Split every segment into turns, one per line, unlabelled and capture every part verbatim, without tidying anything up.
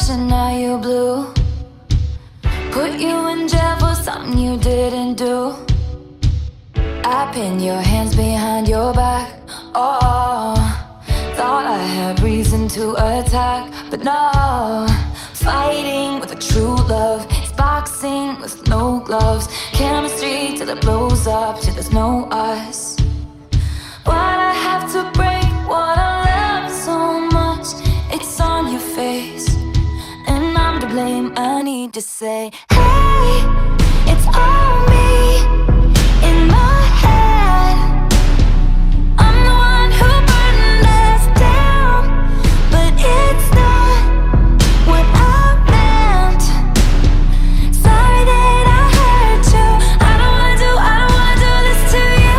and now you blue. Put you in jail for something you didn't do. I pinned your hands behind your back. Oh, thought I had reason to attack, but no. Fighting with a true love is boxing with no gloves. Chemistry till it blows up, till there's no us. Why'd I have to break what I love so much? It's on your face, and I'm to blame. I need to say, hey, it's all me in my head. I'm the one who burned us down, but it's not what I meant. Sorry that I hurt you. I don't wanna do, I don't wanna do this to you.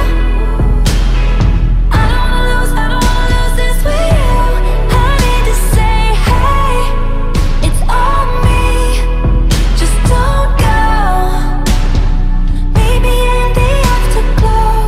I don't wanna lose, I don't wanna lose this with you. I need to say, hey, it's all me. Just don't go. Maybe in the afterglow.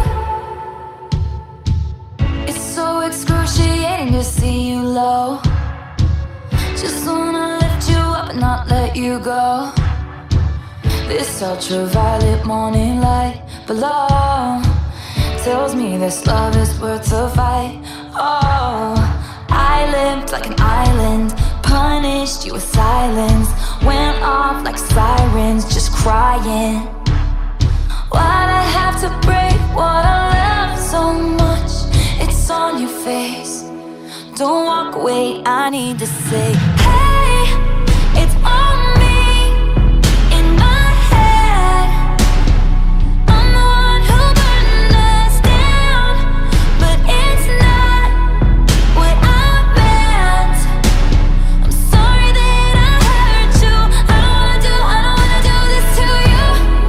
It's so excruciating to see you low. Just wanna lift you up and not let you go. This ultraviolet morning light below tells me this love is worth the fight. Oh, I lived like an island, punished you with silence. Went off like sirens, just crying. Why'd I have to break what I love so much? It's on your face. Don't walk away, I need to say, hey, it's on me in my head. I'm the one who burned us down, but it's not what I meant. I'm sorry that I hurt you. I don't wanna do, I don't wanna do this to you.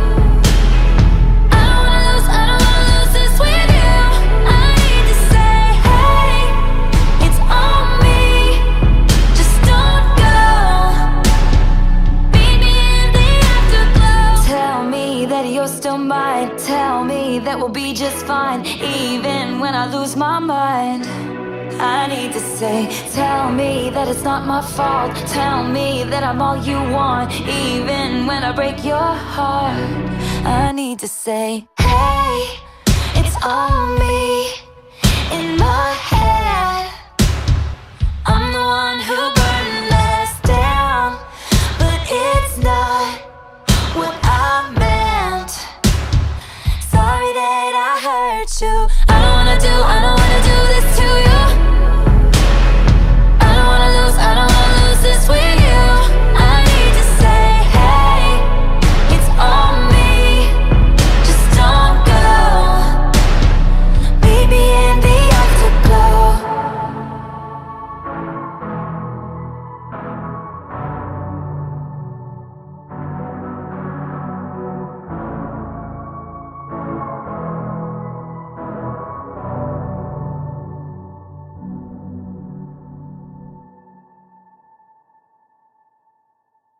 I don't wanna lose, I don't wanna lose this with you. I need to say, hey, it's on me. Just don't go. Meet me in the afterglow. Tell me that you're still mine. Tell me that we'll be just fine, even when I lose my mind. I need to say, tell me that it's not my fault. Tell me that I'm all you want, even when I break your heart. I need to say, hey, it's all me in my head. I'm the one who burned us down, but it's not what I meant. Sorry that I hurt you. I don't wanna do, I